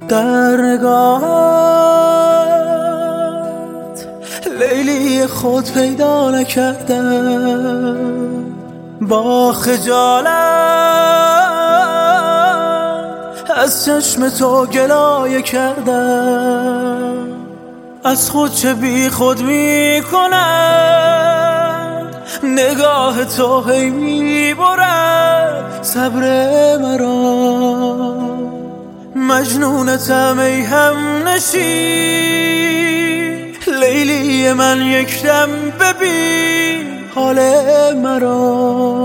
در نگاهت لیلی خود پیدا نکردم، با خجالت از چشم تو گلایه کردم. از خود چه بی خود می کند نگاه تو، هی می برد صبر مرا. مجنونتم ای همنشین، لیلی من یک دم ببین حال مرا.